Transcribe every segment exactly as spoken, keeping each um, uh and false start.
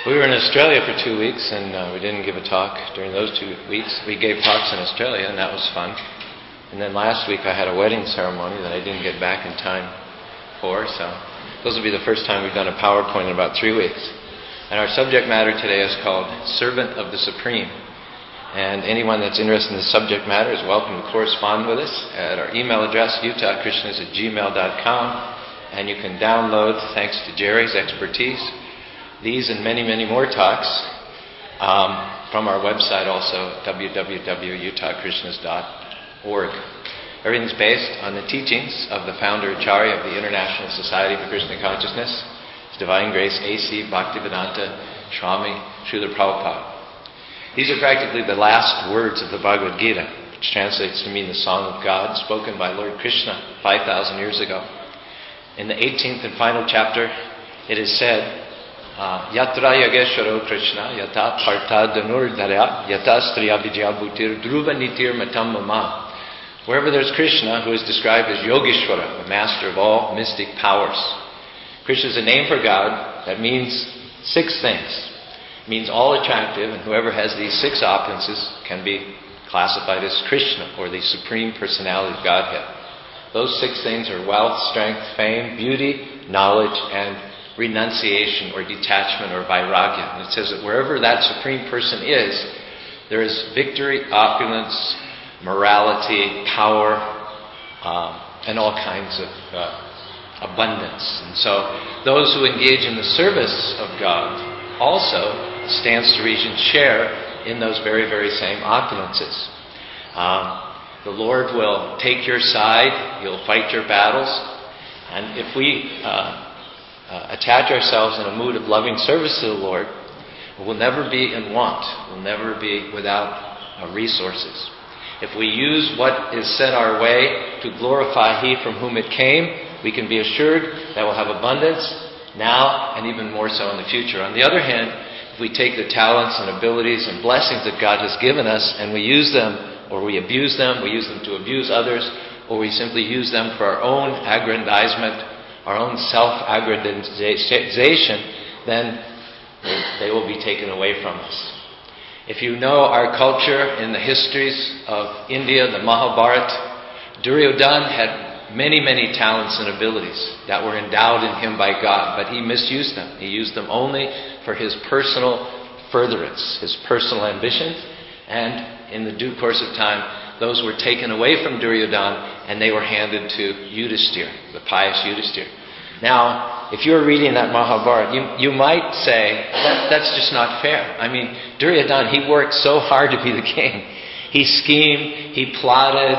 We were in Australia for two weeks, and uh, we didn't give a talk during those two weeks. We gave talks in Australia, and that was fun. And then last week I had a wedding ceremony that I didn't get back in time for, so this will be the first time we've done a PowerPoint in about three weeks. And our subject matter today is called Servant of the Supreme. And anyone that's interested in the subject matter is welcome to correspond with us at our email address, utahkrishnas at gmail dot com. And you can download, thanks to Jerry's expertise, these and many, many more talks um, from our website also, w w w dot utah krishnas dot org. Everything's based on the teachings of the founder Acharya of the International Society for Krishna Consciousness, His Divine Grace A C Bhaktivedanta Swami Srila Prabhupada. These are practically the last words of the Bhagavad Gita, which translates to mean the Song of God, spoken by Lord Krishna five thousand years ago. In the eighteenth and final chapter, it is said, Yatra Yageshwaro Krishna Yata Partha Dhanurdharya Yata Striya Vijayabhutir Dhruva Nitir Matam Mama. Wherever there's Krishna, who is described as Yogeshwara, the master of all mystic powers. Krishna is a name for God that means six things. It means all attractive, and whoever has these six opulences can be classified as Krishna, or the Supreme Personality of Godhead. Those six things are wealth, strength, fame, beauty, knowledge, and renunciation or detachment or vairagya. And it says that wherever that supreme person is, there is victory, opulence, morality, power, um, and all kinds of uh, abundance. And so those who engage in the service of God also stands to reason share in those very, very same opulences. Um, the Lord will take your side, He'll fight your battles, and if we uh, Uh, attach ourselves in a mood of loving service to the Lord, we'll never be in want. We'll never be without uh, resources. If we use what is set our way to glorify He from whom it came, we can be assured that we'll have abundance now and even more so in the future. On the other hand, if we take the talents and abilities and blessings that God has given us and we use them, or we abuse them, we use them to abuse others, or we simply use them for our own aggrandizement, our own self-aggrandization, then they will be taken away from us. If you know our culture in the histories of India, the Mahabharata, Duryodhana had many, many talents and abilities that were endowed in him by God, but he misused them. He used them only for his personal furtherance, his personal ambitions, and in the due course of time, those were taken away from Duryodhana and they were handed to Yudhishthira, the pious Yudhishthira. Now, if you're reading that Mahabharata, you, you might say, that, that's just not fair. I mean, Duryodhana, he worked so hard to be the king. He schemed, he plotted,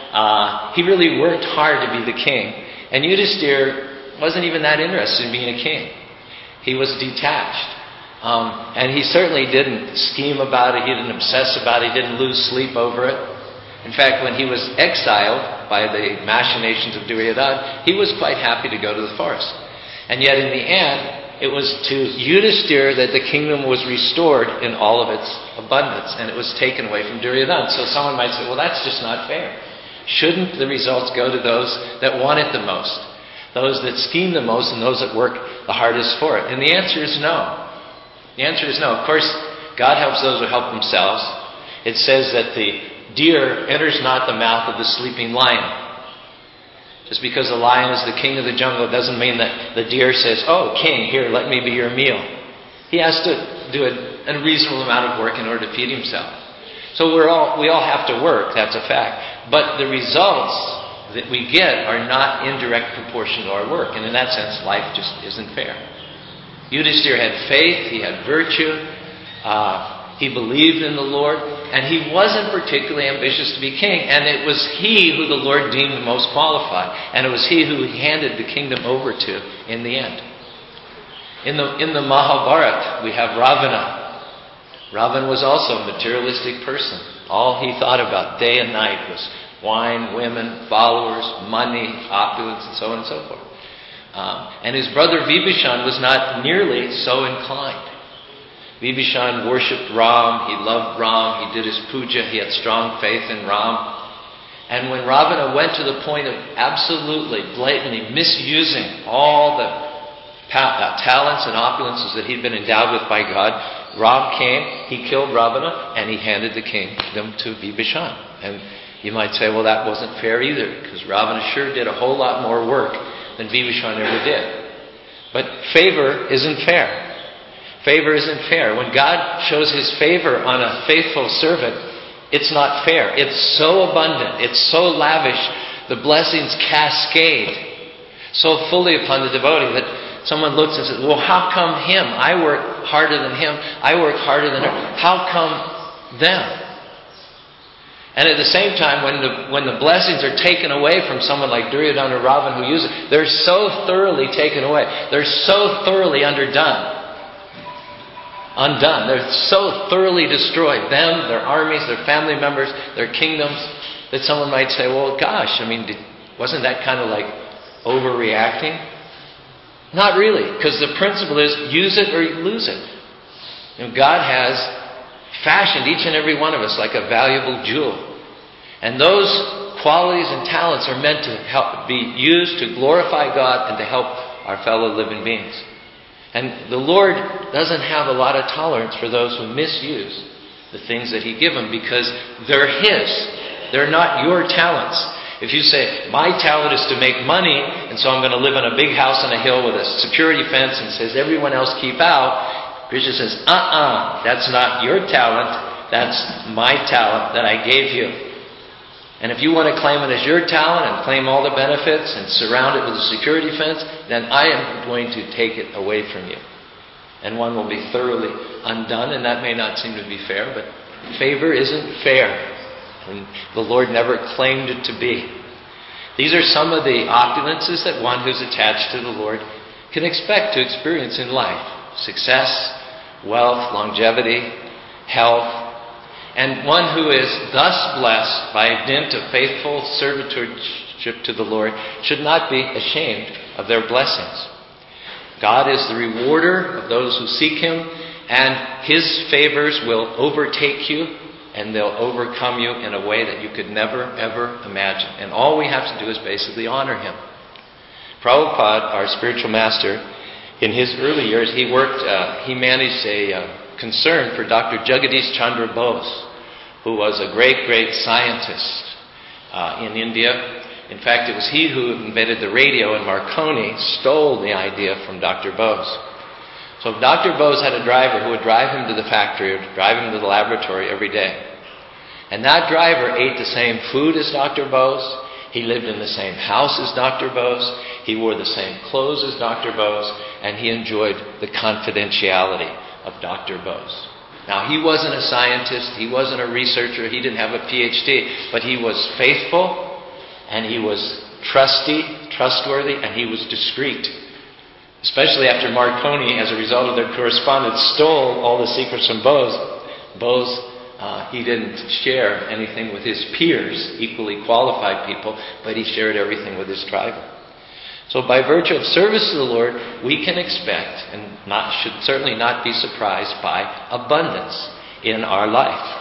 uh, he really worked hard to be the king. And Yudhishthira wasn't even that interested in being a king. He was detached. Um, and he certainly didn't scheme about it, he didn't obsess about it, he didn't lose sleep over it. In fact, when he was exiled by the machinations of Duryodhana, he was quite happy to go to the forest. And yet in the end, it was to Yudhishthira that the kingdom was restored in all of its abundance, and it was taken away from Duryodhana. So someone might say, well, that's just not fair. Shouldn't the results go to those that want it the most, those that scheme the most, and those that work the hardest for it? And the answer is no. The answer is no. Of course, God helps those who help themselves. It says that the deer enters not the mouth of the sleeping lion. Just because the lion is the king of the jungle doesn't mean that the deer says, oh, king, here, let me be your meal. He has to do a, a reasonable amount of work in order to feed himself. So we're all, we all have to work, that's a fact. But the results that we get are not in direct proportion to our work. And in that sense, life just isn't fair. Yudhishthira had faith, he had virtue, uh, he believed in the Lord, and he wasn't particularly ambitious to be king. And it was he who the Lord deemed most qualified. And it was he who he handed the kingdom over to in the end. In the, in the Mahabharata, we have Ravana. Ravana was also a materialistic person. All he thought about day and night was wine, women, followers, money, opulence, and so on and so forth. Um, and his brother Vibhishan was not nearly so inclined. Vibhishan worshipped Ram, he loved Ram, he did his puja, he had strong faith in Ram. And when Ravana went to the point of absolutely, blatantly misusing all the pa- uh, talents and opulences that he'd been endowed with by God. Ram came, he killed Ravana, and he handed the kingdom to Vibhishan. And you might say, well, that wasn't fair either, because Ravana sure did a whole lot more work than Vibhishan ever did. But favor isn't fair. Favor isn't fair. When God shows His favor on a faithful servant, it's not fair. It's so abundant. It's so lavish. The blessings cascade so fully upon the devotee that someone looks and says, well, how come him? I work harder than him. I work harder than her. How come them? And at the same time, when the when the blessings are taken away from someone like Duryodhana or Ravan who use it, they're so thoroughly taken away. They're so thoroughly underdone. Undone. They're so thoroughly destroyed. Them, their armies, their family members, their kingdoms, that someone might say, well, gosh, I mean, did, wasn't that kind of like overreacting? Not really, because the principle is use it or you lose it. You know, God has fashioned each and every one of us like a valuable jewel. And those qualities and talents are meant to help be used to glorify God and to help our fellow living beings. And the Lord doesn't have a lot of tolerance for those who misuse the things that He gives them, because they're His. They're not your talents. If you say, my talent is to make money, and so I'm going to live in a big house on a hill with a security fence and says, everyone else keep out, Krishna says, uh-uh, that's not your talent. That's my talent that I gave you. And if you want to claim it as your talent and claim all the benefits and surround it with a security fence, then I am going to take it away from you. And one will be thoroughly undone, and that may not seem to be fair, but favor isn't fair. And the Lord never claimed it to be. These are some of the opulences that one who's attached to the Lord can expect to experience in life. Success, wealth, longevity, health. And one who is thus blessed by a dint of faithful servitorship to the Lord should not be ashamed of their blessings. God is the rewarder of those who seek Him, and His favors will overtake you, and they'll overcome you in a way that you could never, ever imagine. And all we have to do is basically honor Him. Prabhupada, our spiritual master, in his early years, he worked, uh, he managed a uh, concern for Doctor Jagadish Chandra Bose, who was a great, great scientist uh, in India. In fact, it was he who invented the radio, and Marconi stole the idea from Doctor Bose. So Doctor Bose had a driver who would drive him to the factory or drive him to the laboratory every day. And that driver ate the same food as Doctor Bose. He lived in the same house as Doctor Bose. He wore the same clothes as Doctor Bose. And he enjoyed the confidentiality of Doctor Bose. Now, he wasn't a scientist. He wasn't a researcher. He didn't have a P H D. But he was faithful. And he was trusty, trustworthy. And he was discreet. Especially after Marconi, as a result of their correspondence, stole all the secrets from Bose. Bose, uh, he didn't share anything with his peers, equally qualified people, but he shared everything with his driver. So by virtue of service to the Lord, we can expect, and not, should certainly not be surprised by, abundance in our life.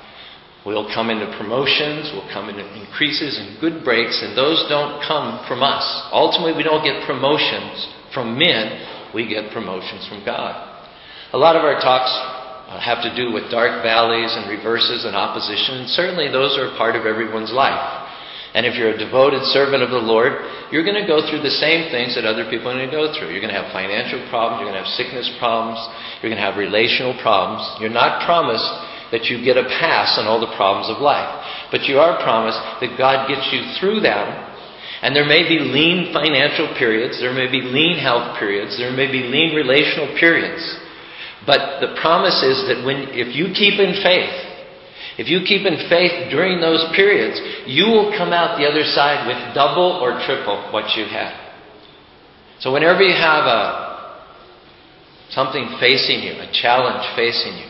We'll come into promotions, we'll come into increases and good breaks, and those don't come from us. Ultimately, we don't get promotions from men, we get promotions from God. A lot of our talks uh, have to do with dark valleys and reverses and opposition, and certainly those are a part of everyone's life. And if you're a devoted servant of the Lord, you're going to go through the same things that other people are going to go through. You're going to have financial problems, you're going to have sickness problems, you're going to have relational problems. You're not promised that you get a pass on all the problems of life, but you are promised that God gets you through them. And there may be lean financial periods, there may be lean health periods, there may be lean relational periods. But the promise is that when, if you keep in faith, if you keep in faith during those periods, you will come out the other side with double or triple what you had. So whenever you have a something facing you, a challenge facing you,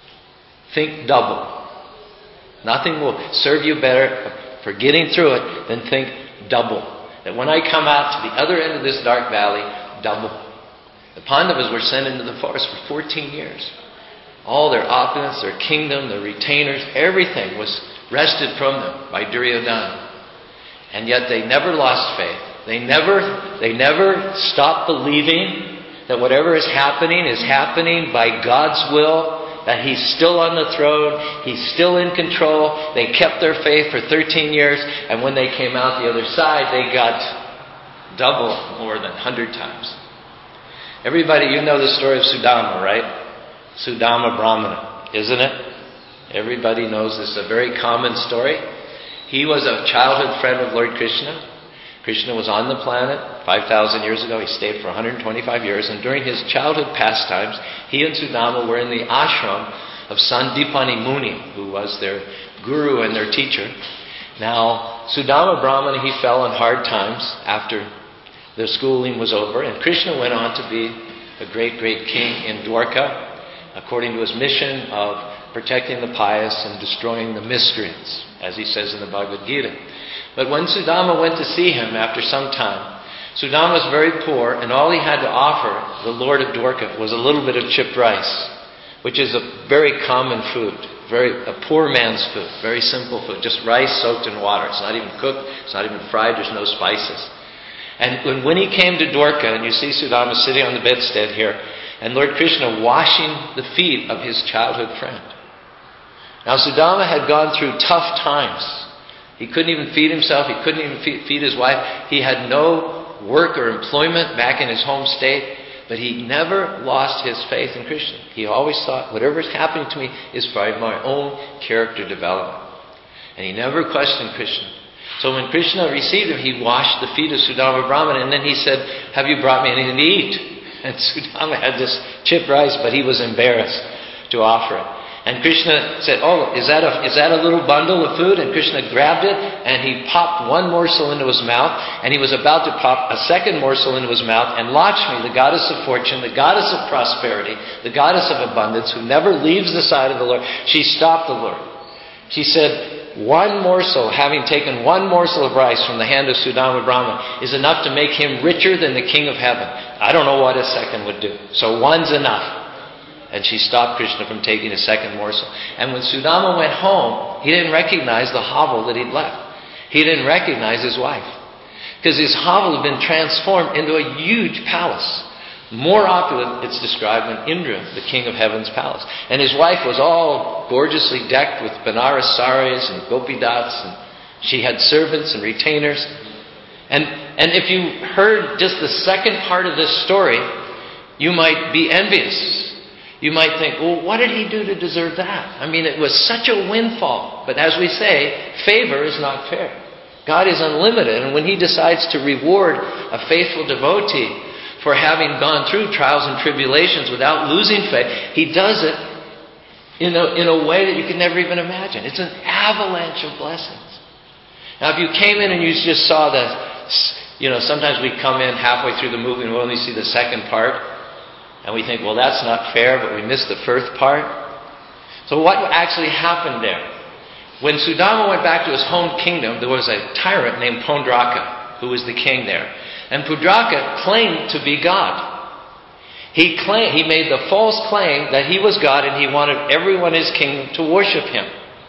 think double. Nothing will serve you better for getting through it than think double. That when I come out to the other end of this dark valley, double. The Pandavas were sent into the forest for fourteen years. All their opulence, their kingdom, their retainers, everything was wrested from them by Duryodhana. And yet they never lost faith. They never, they never stopped believing that whatever is happening is happening by God's will, that He's still on the throne, He's still in control. They kept their faith for thirteen years, and when they came out the other side, they got double more than one hundred times. Everybody, you know the story of Sudama, right? Sudama Brahmana, isn't it? Everybody knows this. It's a very common story. He was a childhood friend of Lord Krishna. Krishna was on the planet five thousand years ago. He stayed for one hundred twenty-five years. And during his childhood pastimes, he and Sudama were in the ashram of Sandipani Muni, who was their guru and their teacher. Now, Sudama Brahmana, he fell in hard times after the schooling was over. And Krishna went on to be a great, great king in Dwarka, according to his mission of protecting the pious and destroying the miscreants, as he says in the Bhagavad Gita. But when Sudama went to see him after some time, Sudama was very poor, and all he had to offer the Lord of Dwarka was a little bit of chipped rice, which is a very common food, very a poor man's food, very simple food, just rice soaked in water. It's not even cooked, it's not even fried, there's no spices. And when, when he came to Dwarka, and you see Sudama sitting on the bedstead here, and Lord Krishna washing the feet of his childhood friend. Now Sudama had gone through tough times. He couldn't even feed himself. He couldn't even feed his wife. He had no work or employment back in his home state. But he never lost his faith in Krishna. He always thought, whatever is happening to me is for my own character development. And he never questioned Krishna. So when Krishna received him, he washed the feet of Sudama Brahmana. And then he said, have you brought me anything to eat? And Sudama had this chipped rice, but he was embarrassed to offer it. And Krishna said, oh, is that a is that a little bundle of food? And Krishna grabbed it, and he popped one morsel into his mouth, and he was about to pop a second morsel into his mouth, and Lakshmi, the goddess of fortune, the goddess of prosperity, the goddess of abundance, who never leaves the side of the Lord, she stopped the Lord. She said, one morsel, having taken one morsel of rice from the hand of Sudama Brahmana, is enough to make him richer than the king of heaven. I don't know what a second would do. So one's enough. And she stopped Krishna from taking a second morsel. And when Sudama went home, he didn't recognize the hovel that he'd left. He didn't recognize his wife. Because his hovel had been transformed into a huge palace. More opulent, it's described, than Indra, the king of heaven's palace. And his wife was all gorgeously decked with Banaras saris and gopidats. And she had servants and retainers. And, and if you heard just the second part of this story, you might be envious. You might think, well, what did he do to deserve that? I mean, it was such a windfall. But as we say, favor is not fair. God is unlimited. And when He decides to reward a faithful devotee for having gone through trials and tribulations without losing faith, He does it in a, in a way that you can never even imagine. It's an avalanche of blessings. Now, if you came in and you just saw the, you know, sometimes we come in halfway through the movie and we only see the second part. And we think, well, that's not fair, but we missed the first part. So what actually happened there? When Sudama went back to his home kingdom, there was a tyrant named Pondraka, who was the king there. And Pondraka claimed to be God. He claimed, he made the false claim that he was God, and he wanted everyone in his kingdom to worship him.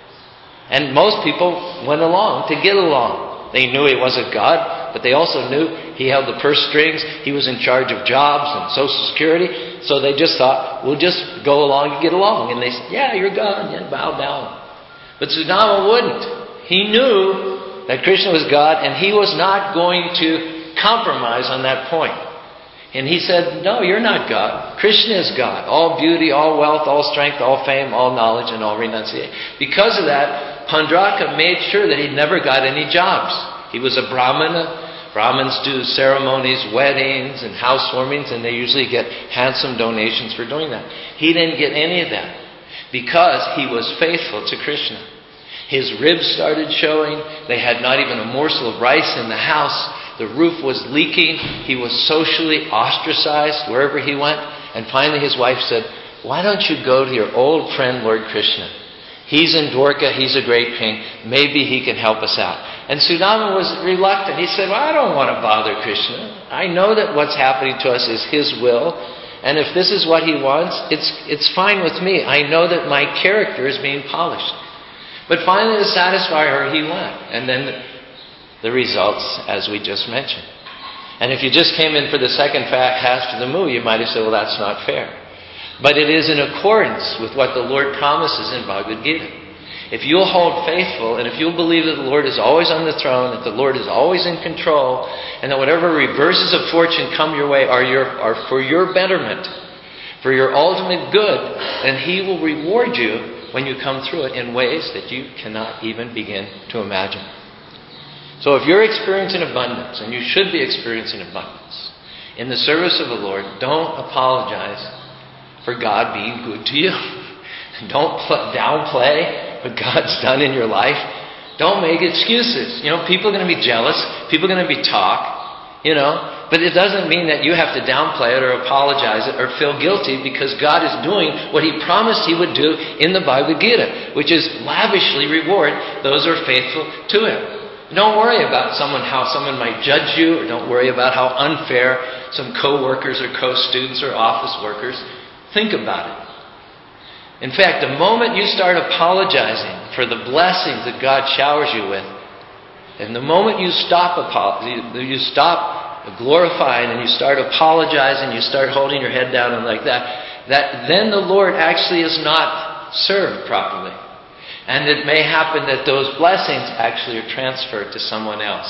And most people went along to get along. They knew he wasn't God, but they also knew he held the purse strings. He was in charge of jobs and Social Security. So they just thought, we'll just go along and get along. And they said, yeah, you're God. Yeah, bow down. But Sudama wouldn't. He knew that Krishna was God, and he was not going to compromise on that point. And he said, no, you're not God. Krishna is God. All beauty, all wealth, all strength, all fame, all knowledge, and all renunciation. Because of that, Pondraka made sure that he never got any jobs. He was a Brahmana. Brahmins do ceremonies, weddings, and housewarmings, and they usually get handsome donations for doing that. He didn't get any of that because he was faithful to Krishna. His ribs started showing. They had not even a morsel of rice in the house. The roof was leaking. He was socially ostracized wherever he went. And finally his wife said, why don't you go to your old friend Lord Krishna? He's in Dwarka, he's a great king. Maybe he can help us out. And Sudama was reluctant. He said, well, I don't want to bother Krishna. I know that what's happening to us is his will. And if this is what he wants, it's it's fine with me. I know that my character is being polished. But finally, to satisfy her, he went. And then the results, as we just mentioned. And if you just came in for the second half of the moo, you might have said, well, that's not fair. But it is in accordance with what the Lord promises in Bhagavad Gita. If you'll hold faithful, and if you'll believe that the Lord is always on the throne, that the Lord is always in control, and that whatever reverses of fortune come your way are, your, are for your betterment, for your ultimate good, then He will reward you when you come through it in ways that you cannot even begin to imagine. So if you're experiencing abundance, and you should be experiencing abundance, in the service of the Lord, don't apologize for God being good to you. Don't pl- downplay what God's done in your life. Don't make excuses. You know, people are going to be jealous. People are going to be talk, you know. But it doesn't mean that you have to downplay it or apologize it or feel guilty, because God is doing what He promised He would do in the Bhagavad Gita, which is lavishly reward those who are faithful to Him. Don't worry about someone, how someone might judge you, or don't worry about how unfair some co-workers or co-students or office workers. Think about it. In fact, the moment you start apologizing for the blessings that God showers you with, and the moment you stop you stop glorifying and you start apologizing, you start holding your head down and like that, that then the Lord actually is not served properly. And it may happen that those blessings actually are transferred to someone else.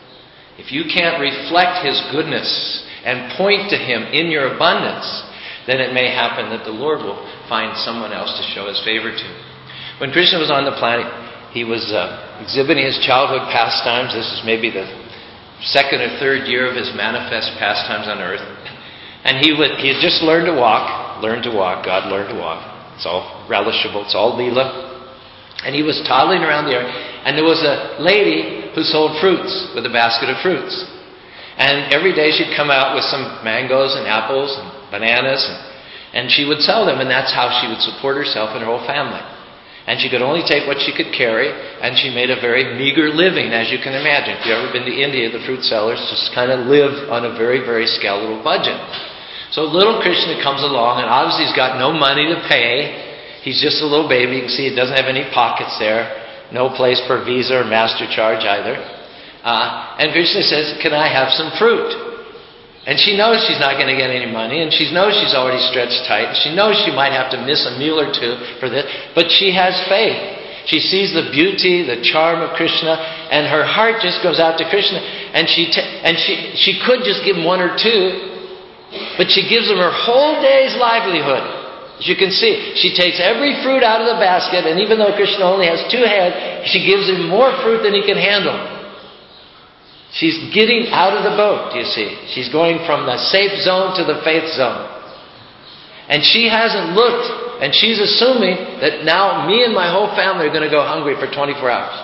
If you can't reflect His goodness and point to Him in your abundance, then it may happen that the Lord will find someone else to show His favor to. When Krishna was on the planet, he was uh, exhibiting his childhood pastimes. This is maybe the second or third year of his manifest pastimes on earth. And he would he had just learned to walk, learned to walk, God learned to walk. It's all relishable, it's all Leela. And he was toddling around the earth, and there was a lady who sold fruits with a basket of fruits. And every day she'd come out with some mangoes and apples and bananas, and, and she would sell them, and that's how she would support herself and her whole family. And she could only take what she could carry, and she made a very meager living, as you can imagine. If you've ever been to India, the fruit sellers just kind of live on a very, very skeletal budget. So little Krishna comes along, and obviously he's got no money to pay. He's just a little baby. You can see he doesn't have any pockets there. No place for Visa or MasterCharge either. Uh, and Krishna says, can I have some fruit? And she knows she's not going to get any money, and she knows she's already stretched tight, and she knows she might have to miss a meal or two for this, but she has faith. She sees the beauty, the charm of Krishna, and her heart just goes out to Krishna, and she t- and she she could just give him one or two, but she gives him her whole day's livelihood. As you can see, she takes every fruit out of the basket, and even though Krishna only has two hands, she gives him more fruit than he can handle. She's getting out of the boat, you see. She's going from the safe zone to the faith zone. And she hasn't looked, and she's assuming that now me and my whole family are going to go hungry for twenty-four hours.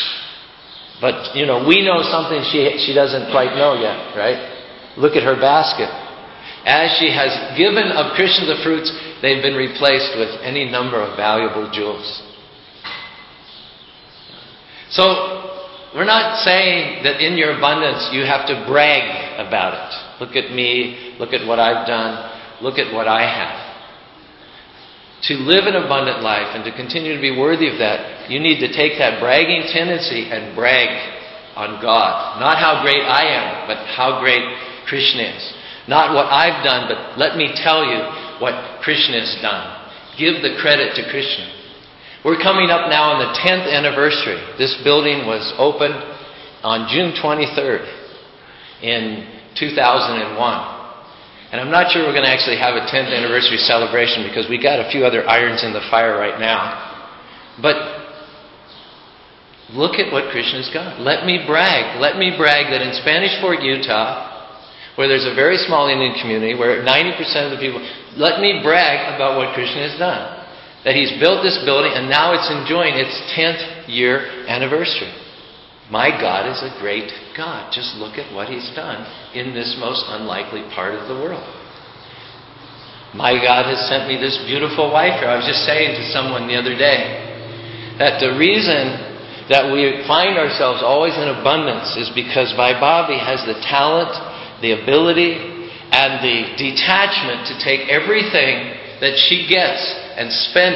But, you know, we know something she she doesn't quite know yet, right? Look at her basket. As she has given of Krishna the fruits, they've been replaced with any number of valuable jewels. So, we're not saying that in your abundance you have to brag about it. Look at me, look at what I've done, look at what I have. To live an abundant life and to continue to be worthy of that, you need to take that bragging tendency and brag on God. Not how great I am, but how great Krishna is. Not what I've done, but let me tell you what Krishna has done. Give the credit to Krishna. We're coming up now on the tenth anniversary. This building was opened on June twenty-third in two thousand one. And I'm not sure we're going to actually have a tenth anniversary celebration because we got a few other irons in the fire right now. But look at what Krishna's got. Let me brag. Let me brag that in Spanish Fort, Utah, where there's a very small Indian community, where ninety percent of the people, let me brag about what Krishna has done. That he's built this building and now it's enjoying its tenth year anniversary. My God is a great God. Just look at what He's done in this most unlikely part of the world. My God has sent me this beautiful wife here. I was just saying to someone the other day that the reason that we find ourselves always in abundance is because Vai Bobby has the talent, the ability, and the detachment to take everything that she gets and spend it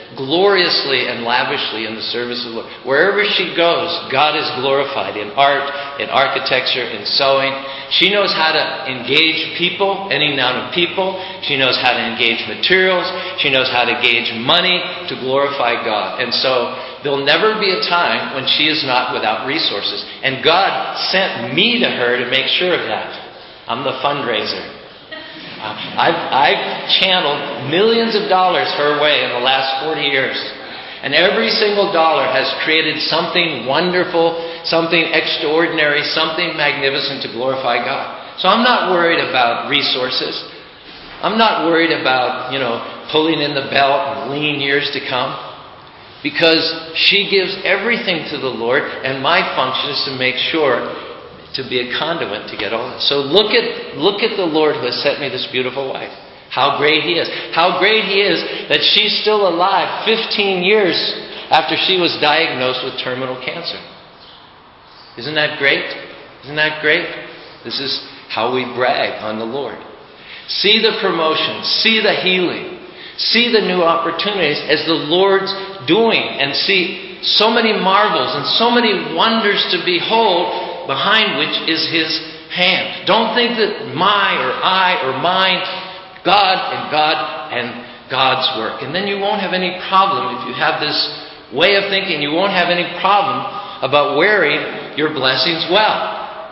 gloriously and lavishly in the service of the Lord. Wherever she goes, God is glorified in art, in architecture, in sewing. She knows how to engage people, any amount of people. She knows how to engage materials. She knows how to engage money to glorify God. And so there'll never be a time when she is not without resources. And God sent me to her to make sure of that. I'm the fundraiser. Uh, I've, I've channeled millions of dollars her way in the last forty years. And every single dollar has created something wonderful, something extraordinary, something magnificent to glorify God. So I'm not worried about resources. I'm not worried about, you know, pulling in the belt and lean years to come. Because she gives everything to the Lord, and my function is to make sure to be a conduit to get all this. So look at look at the Lord who has sent me this beautiful wife. How great He is. How great He is that she's still alive fifteen years after she was diagnosed with terminal cancer. Isn't that great? Isn't that great? This is how we brag on the Lord. See the promotion. See the healing. See the new opportunities as the Lord's doing. And see so many marvels and so many wonders to behold, behind which is His hand. Don't think that my or I or mine, God and God and God's work. And then you won't have any problem if you have this way of thinking. You won't have any problem about wearing your blessings well.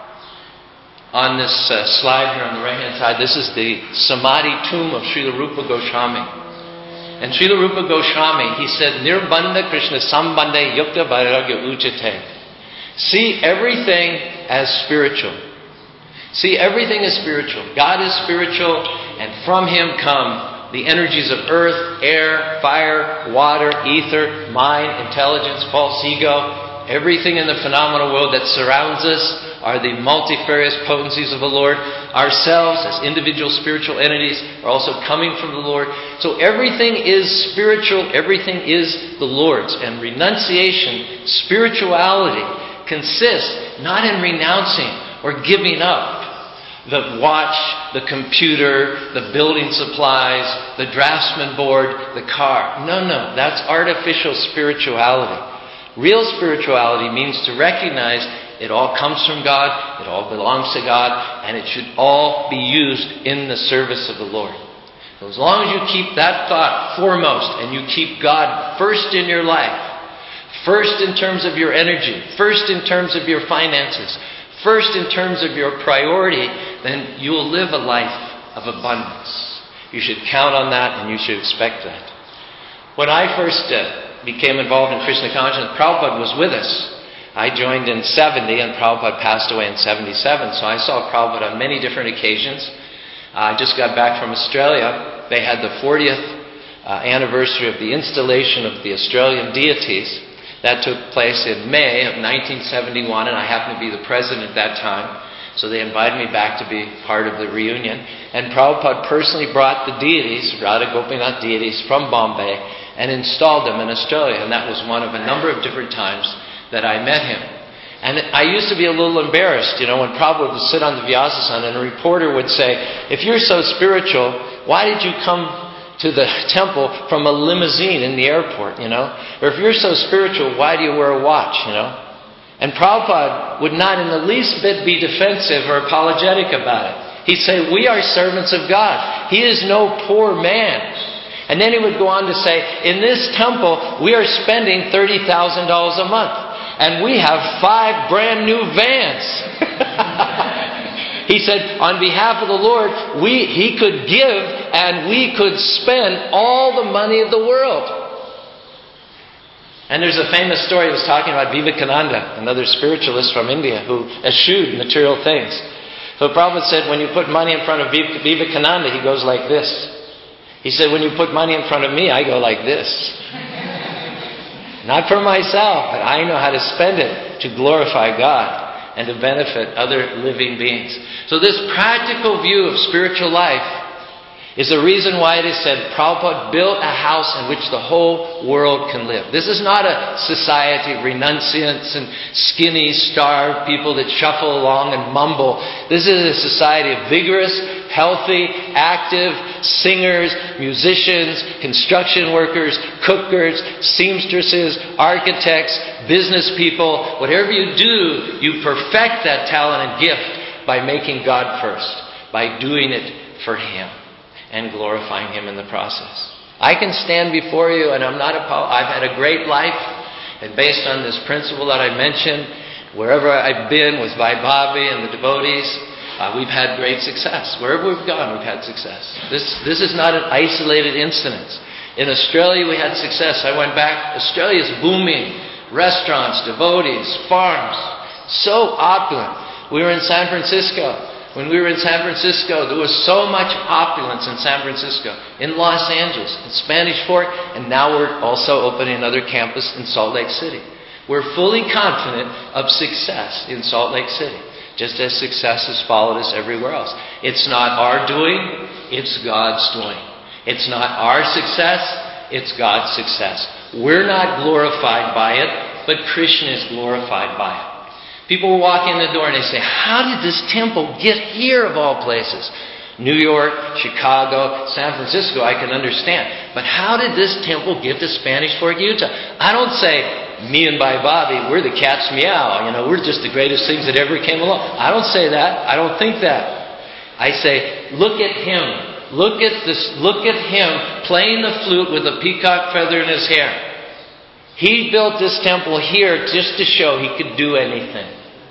On this uh, slide here on the right hand side, this is the Samadhi tomb of Srila Rupa Goswami. And Srila Rupa Goswami, he said, Nirbandha Krishna Sambandha Yukta Vairagya Ujate. See everything as spiritual. See everything as spiritual. God is spiritual, and from Him come the energies of earth, air, fire, water, ether, mind, intelligence, false ego. Everything in the phenomenal world that surrounds us are the multifarious potencies of the Lord. Ourselves, as individual spiritual entities, are also coming from the Lord. So everything is spiritual. Everything is the Lord's. And renunciation, spirituality, consists not in renouncing or giving up the watch, the computer, the building supplies, the draftsman board, the car. No, no, that's artificial spirituality. Real spirituality means to recognize it all comes from God, it all belongs to God, and it should all be used in the service of the Lord. So as long as you keep that thought foremost and you keep God first in your life, first in terms of your energy, first in terms of your finances, first in terms of your priority, then you will live a life of abundance. You should count on that and you should expect that. When I first uh, became involved in Krishna consciousness, Prabhupada was with us. I joined in seventy and Prabhupada passed away in seventy-seven, so I saw Prabhupada on many different occasions. Uh, I just got back from Australia. They had the fortieth uh, anniversary of the installation of the Australian deities. That took place in May of nineteen seventy-one, and I happened to be the president at that time. So they invited me back to be part of the reunion. And Prabhupada personally brought the deities, Radha Gopinath deities, from Bombay and installed them in Australia. And that was one of a number of different times that I met him. And I used to be a little embarrassed, you know, when Prabhupada would sit on the Vyasasana and a reporter would say, if you're so spiritual, why did you come to the temple from a limousine in the airport, you know? Or if you're so spiritual, why do you wear a watch, you know? And Prabhupada would not in the least bit be defensive or apologetic about it. He'd say, we are servants of God. He is no poor man. And then he would go on to say, in this temple, we are spending thirty thousand dollars a month. And we have five brand new vans. He said, on behalf of the Lord, we He could give and we could spend all the money of the world. And there's a famous story he was talking about Vivekananda, another spiritualist from India who eschewed material things. So Prabhupada said, when you put money in front of Vivekananda, he goes like this. He said, when you put money in front of me, I go like this. Not for myself, but I know how to spend it to glorify God and to benefit other living beings. So this practical view of spiritual life is the reason why it is said, Prabhupada built a house in which the whole world can live. This is not a society of renunciants and skinny, starved people that shuffle along and mumble. This is a society of vigorous, healthy, active singers, musicians, construction workers, cookers, seamstresses, architects, business people. Whatever you do, you perfect that talent and gift by making God first, by doing it for Him and glorifying Him in the process. I can stand before you, and I'm not a. I've had a great life, and based on this principle that I mentioned, wherever I've been with Vai Bobby and the devotees, uh, we've had great success. Wherever we've gone, we've had success. This this is not an isolated incident. In Australia, we had success. I went back. Australia's booming. Restaurants, devotees, farms, so opulent. We were in San Francisco. When we were in San Francisco, there was so much opulence in San Francisco, in Los Angeles, in Spanish Fork, and now we're also opening another campus in Salt Lake City. We're fully confident of success in Salt Lake City, just as success has followed us everywhere else. It's not our doing, it's God's doing. It's not our success, it's God's success. We're not glorified by it, but Krishna is glorified by it. People walk in the door and they say, how did this temple get here of all places? New York, Chicago, San Francisco, I can understand. But how did this temple get to Spanish Fork, Utah? I don't say, me and Vai Bobby, we're the cat's meow. You know, we're just the greatest things that ever came along. I don't say that. I don't think that. I say, look at him. Look at this. Look at him playing the flute with a peacock feather in his hair. He built this temple here just to show he could do anything.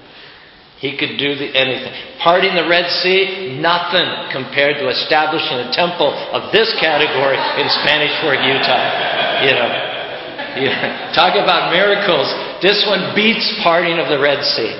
He could do the, anything. Parting the Red Sea, nothing compared to establishing a temple of this category in Spanish Fork, Utah. You know, yeah. Talk about miracles. This one beats parting of the Red Sea.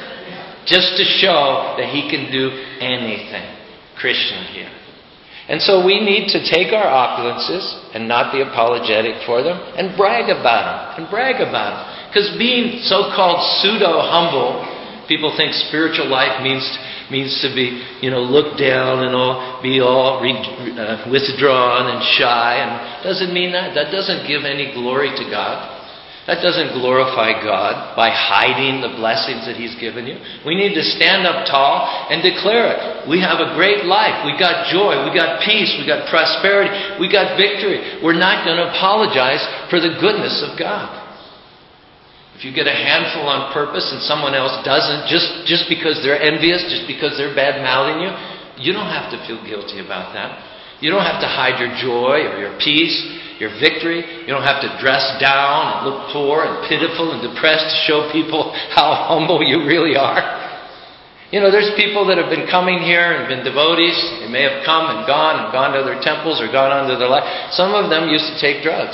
Just to show that he can do anything. Krishna here. And so we need to take our opulences and not be apologetic for them and brag about them. And brag about them. Because being so-called pseudo-humble, people think spiritual life means means to be, you know, looked down and all, be all re, uh, withdrawn and shy. And doesn't mean that. That doesn't give any glory to God. That doesn't glorify God by hiding the blessings that He's given you. We need to stand up tall and declare it. We have a great life. We got joy. We got peace. We got prosperity. We got victory. We're not going to apologize for the goodness of God. If you get a handful on purpose and someone else doesn't, just, just because they're envious, just because they're bad-mouthing you, you don't have to feel guilty about that. You don't have to hide your joy or your peace, your victory. You don't have to dress down and look poor and pitiful and depressed to show people how humble you really are. You know, there's people that have been coming here and been devotees. They may have come and gone and gone to other temples or gone on to their life. Some of them used to take drugs.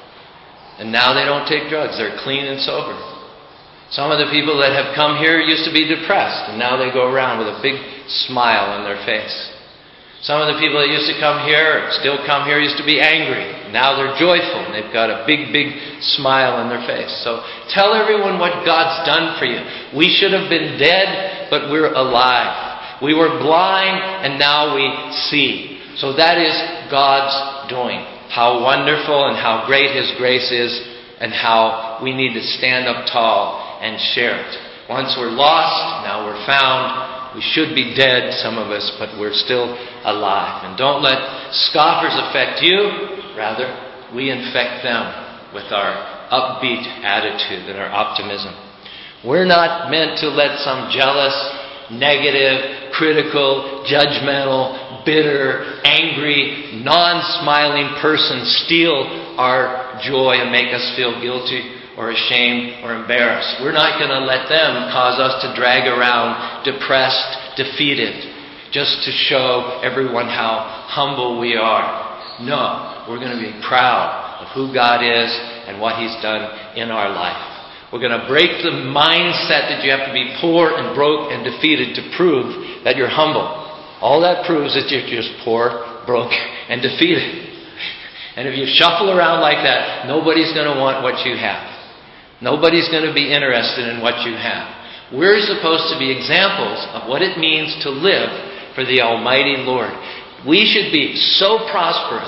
And now they don't take drugs. They're clean and sober. Some of the people that have come here used to be depressed. And now they go around with a big smile on their face. Some of the people that used to come here, still come here, used to be angry. Now they're joyful. And they've got a big, big smile on their face. So tell everyone what God's done for you. We should have been dead, but we're alive. We were blind, and now we see. So that is God's doing. How wonderful and how great His grace is, and how we need to stand up tall and share it. Once we're lost, now we're found. We should be dead, some of us, but we're still alive. And don't let scoffers affect you. Rather, we infect them with our upbeat attitude and our optimism. We're not meant to let some jealous, negative, critical, judgmental, bitter, angry, non-smiling person steal our joy and make us feel guilty or ashamed or embarrassed. We're not going to let them cause us to drag around depressed, defeated, just to show everyone how humble we are. No, we're going to be proud of who God is and what He's done in our life. We're going to break the mindset that you have to be poor and broke and defeated to prove that you're humble. All that proves that you're just poor, broke, and defeated. And if you shuffle around like that, nobody's going to want what you have. Nobody's going to be interested in what you have. We're supposed to be examples of what it means to live for the Almighty Lord. We should be so prosperous,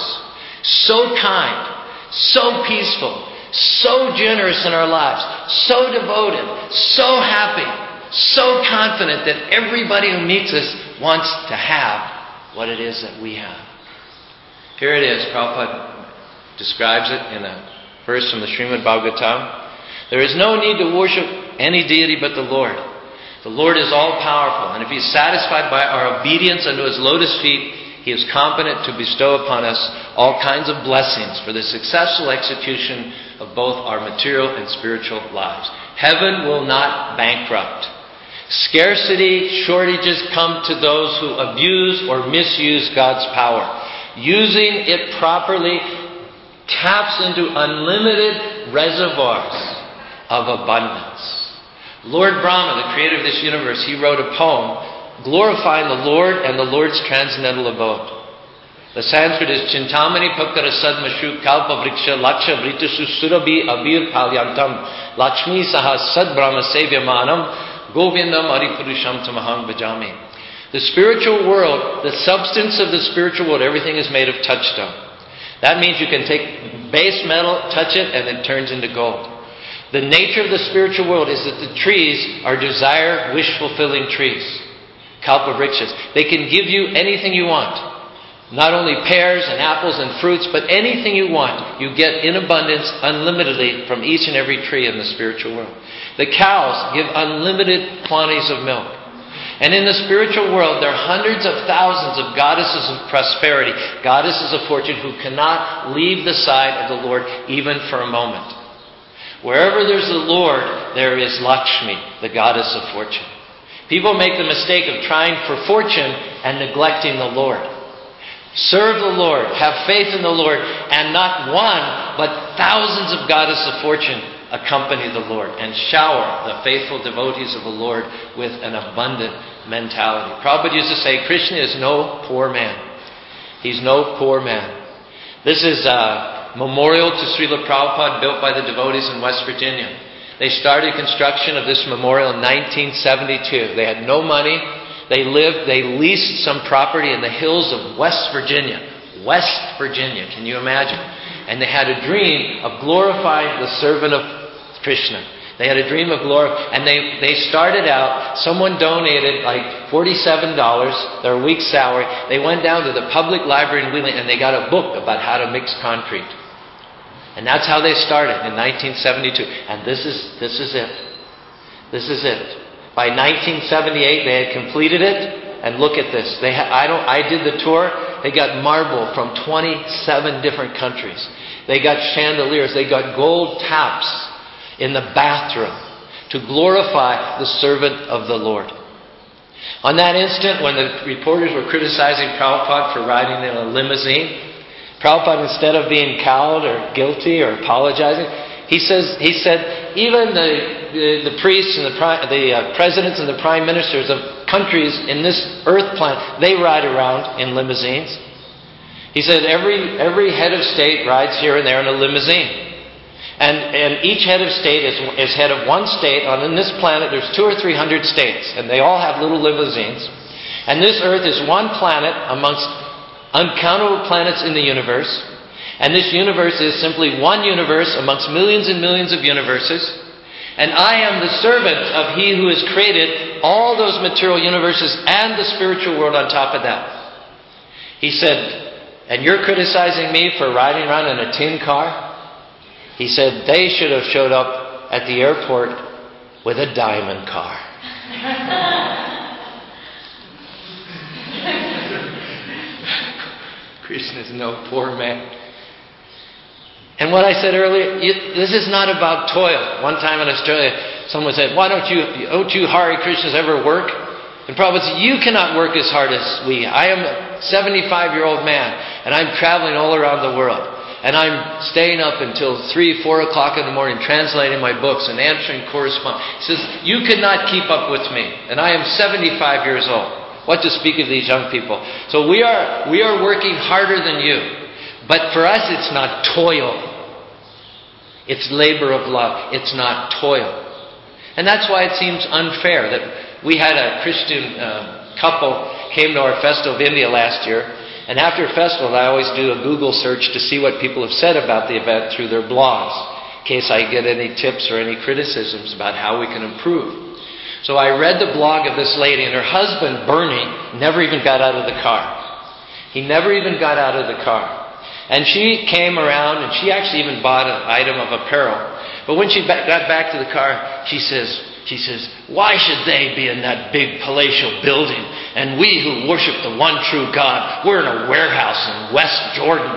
so kind, so peaceful, so generous in our lives, so devoted, so happy, so confident that everybody who meets us wants to have what it is that we have. Here it is. Prabhupada describes it in a verse from the Srimad Bhagavatam. There is no need to worship any deity but the Lord. The Lord is all-powerful, and if He is satisfied by our obedience unto His lotus feet, He is competent to bestow upon us all kinds of blessings for the successful execution of both our material and spiritual lives. Heaven will not bankrupt. Scarcity, shortages come to those who abuse or misuse God's power. Using it properly taps into unlimited reservoirs of abundance. Lord Brahma, the creator of this universe, he wrote a poem glorifying the Lord and the Lord's transcendental abode. The Sanskrit is Chintamani Pakara Sadmashu Kalpa Vriksha Laksha Vritashu Surabhi Abir Palyantam Lakshmi Saha Sad Brahma Sevyamanam Govindam Aripurusham Tamahang Bhajami. The spiritual world, the substance of the spiritual world, everything is made of touchstone. That means you can take base metal, touch it, and it turns into gold. The nature of the spiritual world is that the trees are desire, wish-fulfilling trees. Kalpa Vrikshas. They can give you anything you want. Not only pears and apples and fruits, but anything you want, you get in abundance, unlimitedly, from each and every tree in the spiritual world. The cows give unlimited quantities of milk. And in the spiritual world, there are hundreds of thousands of goddesses of prosperity, goddesses of fortune, who cannot leave the side of the Lord even for a moment. Wherever there's the Lord, there is Lakshmi, the goddess of fortune. People make the mistake of trying for fortune and neglecting the Lord. Serve the Lord, have faith in the Lord, and not one, but thousands of goddesses of fortune accompany the Lord and shower the faithful devotees of the Lord with an abundant mentality. Prabhupada used to say, Krishna is no poor man. He's no poor man. This is a memorial to Srila Prabhupada built by the devotees in West Virginia. They started construction of this memorial in nineteen seventy-two. They had no money. They lived, they leased some property in the hills of West Virginia. West Virginia, can you imagine? And they had a dream of glorifying the servant of Krishna. They had a dream of glory, and they, they started out, someone donated like forty-seven dollars, their week's salary. They went down to the public library in Wheeling, and they got a book about how to mix concrete. And that's how they started in nineteen seventy-two. And this is this is it. This is it. By nineteen seventy-eight, they had completed it. And look at this. They ha- I don't. I did the tour. They got marble from twenty-seven different countries. They got chandeliers. They got gold taps in the bathroom to glorify the servant of the Lord. On that instant, when the reporters were criticizing Prabhupada for riding in a limousine, Prabhupada, instead of being cowed or guilty or apologizing, he says, he said, even the the, the priests and the, the uh, presidents and the prime ministers of countries in this earth planet, they ride around in limousines. He said every every head of state rides here and there in a limousine. And and each head of state is is head of one state. On in this planet, there's two or three hundred states, and they all have little limousines. And this Earth is one planet amongst uncountable planets in the universe. And this universe is simply one universe amongst millions and millions of universes. And I am the servant of He who has created all those material universes and the spiritual world on top of that. He said, and you're criticizing me for riding around in a tin car? He said, they should have showed up at the airport with a diamond car. Krishna is no poor man. And what I said earlier, this is not about toil. One time in Australia, someone said, why don't you, don't you Hare Krishnas ever work? And Prabhupada said, you cannot work as hard as we. I am a seventy-five-year-old man, and I'm traveling all around the world. And I'm staying up until three, four o'clock in the morning translating my books and answering correspondence. He says, you cannot keep up with me. And I am seventy-five years old. What to speak of these young people. So we are we are working harder than you. But for us, it's not toil. It's labor of love. It's not toil. And that's why it seems unfair that we had a Christian uh, couple came to our Festival of India last year. And after a festival, I always do a Google search to see what people have said about the event through their blogs, in case I get any tips or any criticisms about how we can improve. So I read the blog of this lady, and her husband, Bernie, never even got out of the car. He never even got out of the car. And she came around, and she actually even bought an item of apparel. But when she got back to the car, she says, She says, why should they be in that big palatial building? And we who worship the one true God, we're in a warehouse in West Jordan.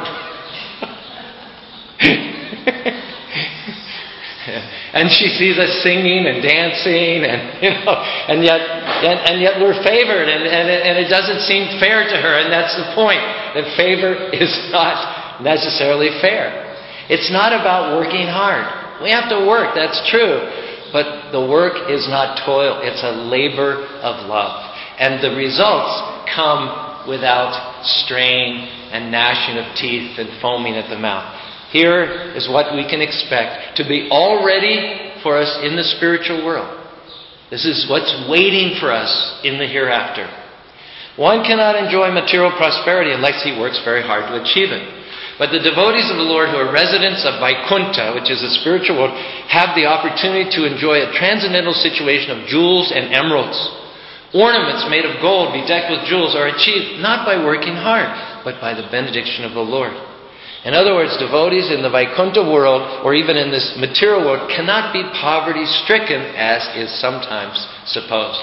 And she sees us singing and dancing, and you know, and yet, and, and yet we're favored, and, and, and it doesn't seem fair to her. And that's the point, that favor is not necessarily fair. It's not about working hard. We have to work, that's true. But the work is not toil. It's a labor of love. And the results come without strain and gnashing of teeth and foaming at the mouth. Here is what we can expect to be all ready for us in the spiritual world. This is what's waiting for us in the hereafter. One cannot enjoy material prosperity unless he works very hard to achieve it. But the devotees of the Lord who are residents of Vaikuntha, which is the spiritual world, have the opportunity to enjoy a transcendental situation of jewels and emeralds. Ornaments made of gold bedecked with jewels are achieved not by working hard, but by the benediction of the Lord. In other words, devotees in the Vaikuntha world, or even in this material world, cannot be poverty-stricken as is sometimes supposed.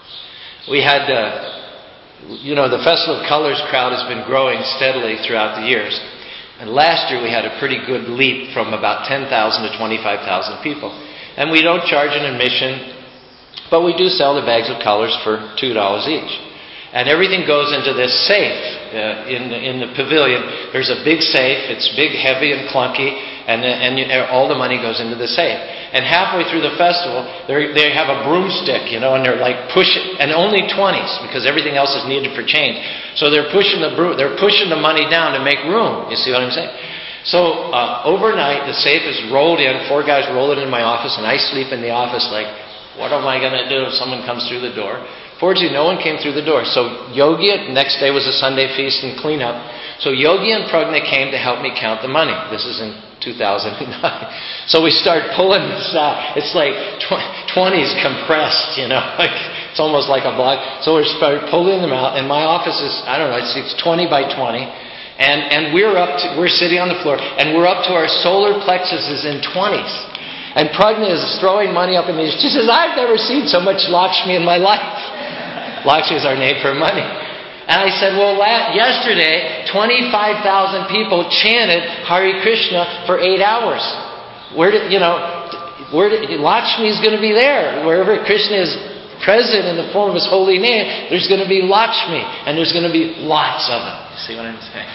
We had, uh, you know, the Festival of Colors crowd has been growing steadily throughout the years. And last year we had a pretty good leap from about ten thousand to twenty-five thousand people. And we don't charge an admission, but we do sell the bags of colors for two dollars each. And everything goes into this safe uh, in, the, in the pavilion. There's a big safe. It's big, heavy, and clunky. And, and you, all the money goes into the safe. And halfway through the festival, they have a broomstick, you know, and they're like pushing, and only twenties, because everything else is needed for change. So they're pushing the broom, they're pushing the money down to make room. You see what I'm saying? So uh, overnight, the safe is rolled in. Four guys roll it in my office, and I sleep in the office like, what am I going to do if someone comes through the door? Fortunately, no one came through the door. So Yogi, next day was a Sunday feast and cleanup. So Yogi and Pragna came to help me count the money. This is in two thousand nine. So we start pulling this out. It's like twenties compressed, you know, like it's almost like a block. So we start pulling them out, and my office is, I don't know, it's, it's twenty by twenty, and and we're up to, we're sitting on the floor, and we're up to our solar plexuses in twenties. And Pragna is throwing money up in the air. She says, I've never seen so much Lakshmi in my life. Lakshmi is our name for money. And I said, well, yesterday, twenty-five thousand people chanted Hare Krishna for eight hours. Where did, you know, where did, Lakshmi is going to be there. Wherever Krishna is present in the form of his holy name, there's going to be Lakshmi. And there's going to be lots of it. You see what I'm saying?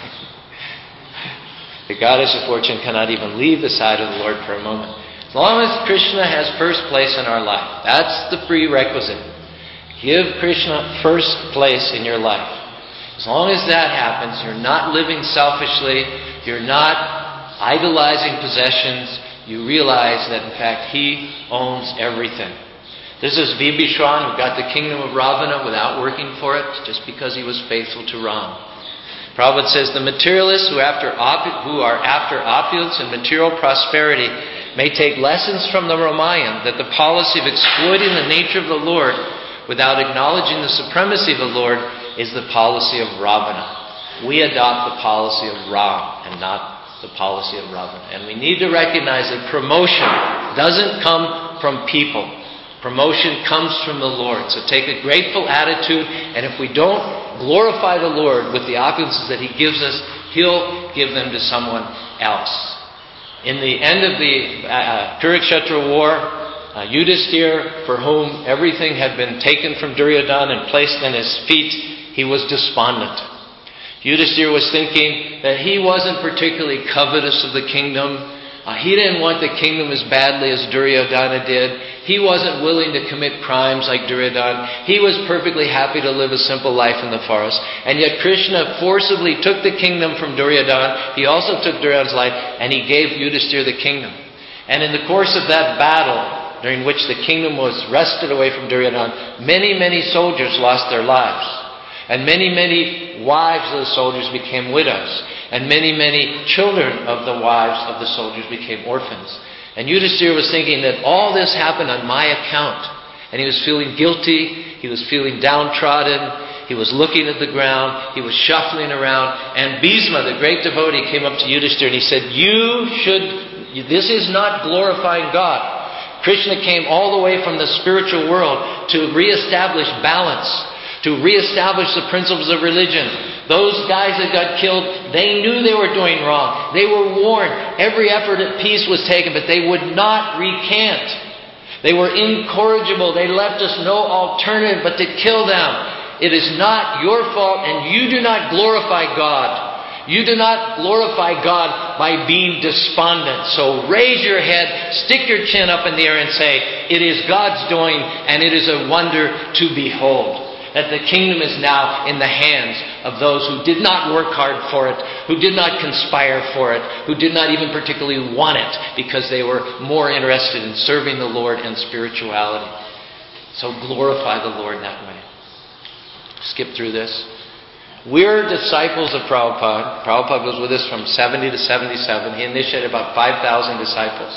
The goddess of fortune cannot even leave the side of the Lord for a moment. As long as Krishna has first place in our life, that's the prerequisite. Give Krishna first place in your life. As long as that happens, you're not living selfishly, you're not idolizing possessions, you realize that in fact He owns everything. This is Vibhishan, who got the kingdom of Ravana without working for it, just because he was faithful to Ram. Prabhupada says, the materialists who, after op- who are after opulence and material prosperity may take lessons from the Ramayana that the policy of exploiting the nature of the Lord without acknowledging the supremacy of the Lord is the policy of Ravana. We adopt the policy of Ram and not the policy of Ravana. And we need to recognize that promotion doesn't come from people. Promotion comes from the Lord. So take a grateful attitude, and if we don't glorify the Lord with the opulences that He gives us, He'll give them to someone else. In the end of the uh, Kurukshetra war, uh, Yudhisthira, for whom everything had been taken from Duryodhana and placed in his feet, he was despondent. Yudhisthira was thinking that he wasn't particularly covetous of the kingdom. Uh, he didn't want the kingdom as badly as Duryodhana did. He wasn't willing to commit crimes like Duryodhana. He was perfectly happy to live a simple life in the forest. And yet Krishna forcibly took the kingdom from Duryodhana. He also took Duryodhana's life, and he gave Yudhisthira the kingdom. And in the course of that battle, during which the kingdom was wrested away from Duryodhana, many, many soldiers lost their lives. And many, many wives of the soldiers became widows. And many, many children of the wives of the soldiers became orphans. And Yudhisthira was thinking that all this happened on my account. And he was feeling guilty. He was feeling downtrodden. He was looking at the ground. He was shuffling around. And Bhisma, the great devotee, came up to Yudhisthira and he said, you should, this is not glorifying God. Krishna came all the way from the spiritual world to reestablish balance, to reestablish the principles of religion. Those guys that got killed, they knew they were doing wrong. They were warned. Every effort at peace was taken, but they would not recant. They were incorrigible. They left us no alternative but to kill them. It is not your fault, and you do not glorify God. You do not glorify God by being despondent. So raise your head, stick your chin up in the air and say, it is God's doing, and it is a wonder to behold. That the kingdom is now in the hands of those who did not work hard for it, who did not conspire for it, who did not even particularly want it, because they were more interested in serving the Lord and spirituality. So glorify the Lord that way. Skip through this. We're disciples of Prabhupada. Prabhupada was with us from seventy to seventy-seven. He initiated about five thousand disciples.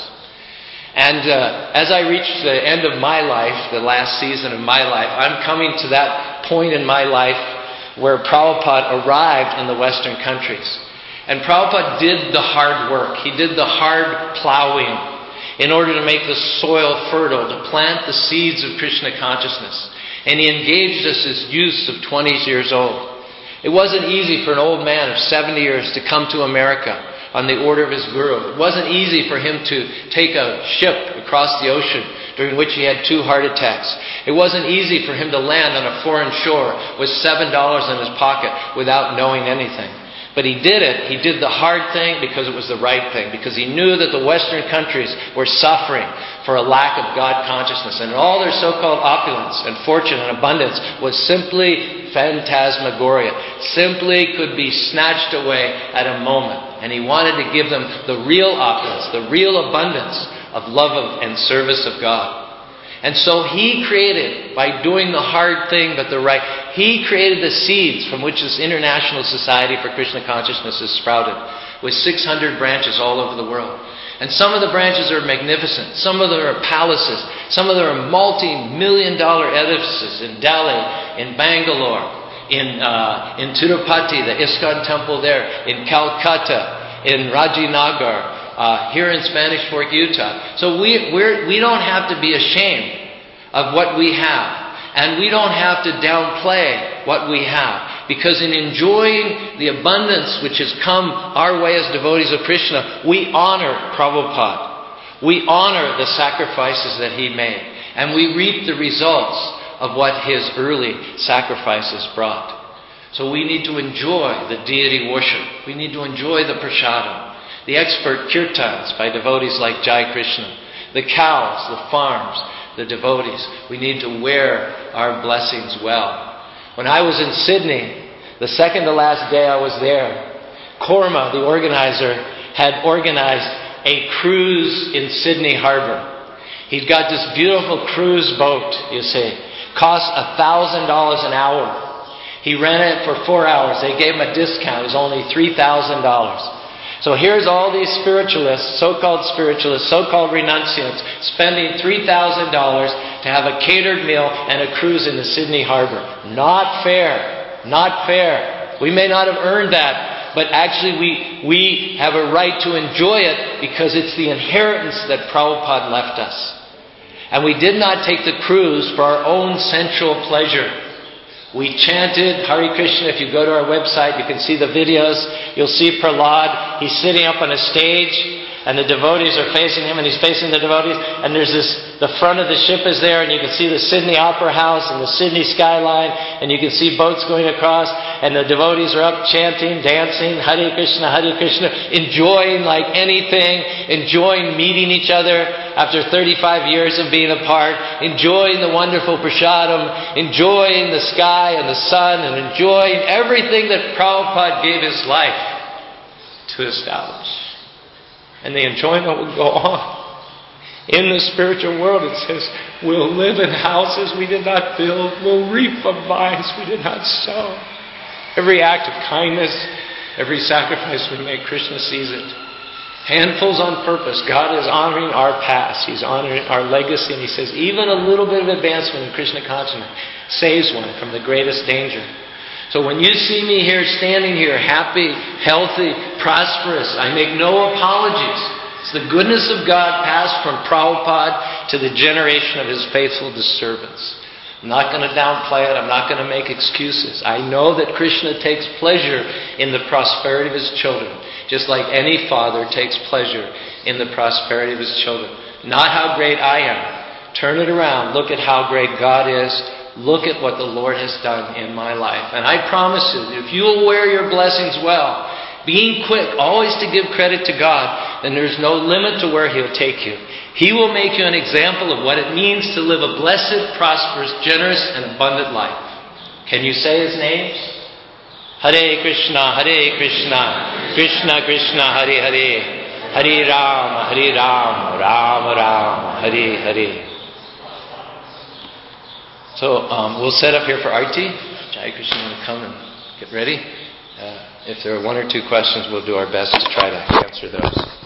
And uh, as I reach the end of my life, the last season of my life, I'm coming to that point in my life where Prabhupada arrived in the Western countries. And Prabhupada did the hard work. He did the hard plowing in order to make the soil fertile, to plant the seeds of Krishna consciousness. And he engaged us as youths of twenty years old. It wasn't easy for an old man of seventy years to come to America on the order of his guru. It wasn't easy for him to take a ship across the ocean during which he had two heart attacks. It wasn't easy for him to land on a foreign shore with seven dollars in his pocket without knowing anything. But he did it. He did the hard thing because it was the right thing. Because he knew that the Western countries were suffering for a lack of God consciousness. And all their so-called opulence and fortune and abundance was simply phantasmagoria. Simply could be snatched away at a moment. And he wanted to give them the real opulence, the real abundance of love of and service of God. And so he created, by doing the hard thing but the right, he created the seeds from which this International Society for Krishna Consciousness is sprouted, with six hundred branches all over the world. And some of the branches are magnificent. Some of them are palaces. Some of them are multi-million dollar edifices in Delhi, in Bangalore, in uh, in Tirupati, the ISKCON temple there, in Calcutta, in Rajinagar, Uh, here in Spanish Fork, Utah. So we we're, we don't have to be ashamed of what we have. And we don't have to downplay what we have. Because in enjoying the abundance which has come our way as devotees of Krishna, we honor Prabhupada. We honor the sacrifices that he made. And we reap the results of what his early sacrifices brought. So we need to enjoy the deity worship. We need to enjoy the prasadam. The expert kirtans by devotees like Jai Krishna. The cows, the farms, the devotees. We need to wear our blessings well. When I was in Sydney, the second to last day I was there, Korma, the organizer, had organized a cruise in Sydney Harbour. He'd got this beautiful cruise boat, you see. Cost one thousand dollars an hour. He ran it for four hours. They gave him a discount. It was only three thousand dollars. So here's all these spiritualists, so-called spiritualists, so-called renunciants, spending three thousand dollars to have a catered meal and a cruise in the Sydney Harbour. Not fair. Not fair. We may not have earned that, but actually we, we have a right to enjoy it because it's the inheritance that Prabhupada left us. And we did not take the cruise for our own sensual pleasure. We chanted Hare Krishna. If you go to our website, you can see the videos. You'll see Prahlad. He's sitting up on a stage, and the devotees are facing him, and he's facing the devotees. And there's this, the front of the ship is there, and you can see the Sydney Opera House and the Sydney skyline, and you can see boats going across, and the devotees are up chanting, dancing, Hare Krishna, Hare Krishna, enjoying like anything, enjoying meeting each other after thirty-five years of being apart, enjoying the wonderful prasadam, enjoying the sky and the sun, and enjoying everything that Prabhupada gave his life to establish. And the enjoyment would go on. In the spiritual world, it says, we'll live in houses we did not build. We'll reap from vines we did not sow. Every act of kindness, every sacrifice we make, Krishna sees it. Handfuls on purpose. God is honoring our past. He's honoring our legacy. And He says, even a little bit of advancement in Krishna consciousness saves one from the greatest danger. So when you see me here, standing here, happy, healthy, prosperous, I make no apologies. It's the goodness of God passed from Prabhupada to the generation of His faithful servants. I'm not going to downplay it. I'm not going to make excuses. I know that Krishna takes pleasure in the prosperity of His children, just like any father takes pleasure in the prosperity of his children. Not how great I am. Turn it around. Look at how great God is. Look at what the Lord has done in my life. And I promise you, if you will wear your blessings well, being quick always to give credit to God, then there's no limit to where He'll take you. He will make you an example of what it means to live a blessed, prosperous, generous, and abundant life. Can you say His names? Hare Krishna, Hare Krishna, Krishna Krishna, Hare Hare, Hare Rama, Hare Rama, Rama Rama, Hare Hare. So um, we'll set up here for Arti. Jai Krishna will come and get ready. Uh, if there are one or two questions, we'll do our best to try to answer those.